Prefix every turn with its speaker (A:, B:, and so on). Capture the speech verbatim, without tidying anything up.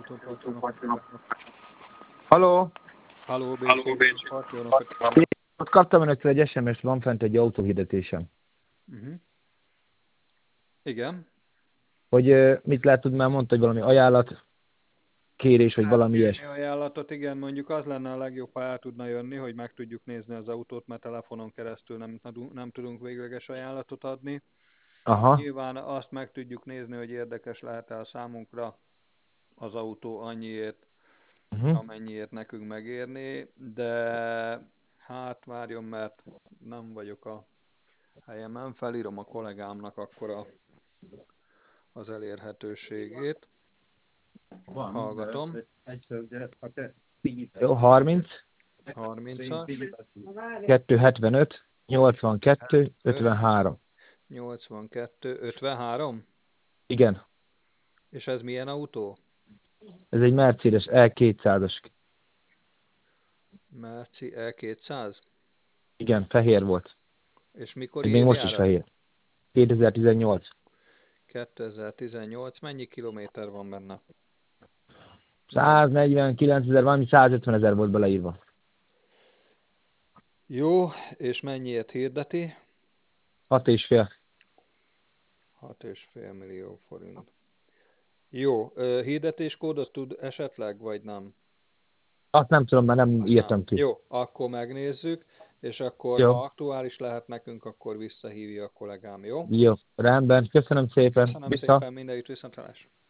A: úton part, jó napot kívánok.
B: Halló?
A: Halló, Bécsi úton part, jó napot.
B: Ott kaptam önöktől egy es em es-t, van fent egy autóhirdetésem.
A: Uh-huh. Igen.
B: Hogy uh, mit lehet tudni, már mondta, hogy valami ajánlat, kérés, vagy
A: Lehet
B: valami
A: kérni
B: ilyes.
A: ajánlatot, igen, mondjuk az lenne a legjobb, ha el tudna jönni, hogy meg tudjuk nézni az autót, mert telefonon keresztül nem, nem tudunk végleges ajánlatot adni.
B: Aha.
A: Nyilván azt meg tudjuk nézni, hogy érdekes lehet-e a számunkra az autó annyiért,
B: Uh-huh.
A: amennyiért nekünk megérni, de hát várjon, mert nem vagyok a helyemen, felírom a kollégámnak akkor a, az elérhetőségét. Hallgatom.
B: Jó, harminc,
A: harmincas,
B: kettőszázhetvenöt, nyolcvankettő, ötvenhárom.
A: nyolcvankettő, ötvenhárom?
B: Igen,
A: És ez milyen autó?
B: ez egy Mercedes E kétszázas.
A: Merci E kétszáz?
B: Igen, fehér volt.
A: És mikor
B: Még most is
A: évjárat?
B: fehér. kétezer-tizennyolc.
A: kétezer-tizennyolc. Mennyi kilométer van benne?
B: száznegyvenkilencezer, valami százötven ezer volt beleírva.
A: Jó, és mennyiért hirdeti?
B: Hat és fél.
A: hat és fél millió forint. Jó, hirdetéskódot tud esetleg, vagy nem?
B: Azt nem tudom, mert nem írtam
A: Nem.
B: ki.
A: Jó, akkor megnézzük, és akkor
B: Jó.
A: ha aktuális lehet nekünk, akkor visszahívja a kollégám, jó?
B: Jó, rendben. Köszönöm szépen.
A: Köszönöm
B: Vissza.
A: szépen, mindenit viszontlátásra.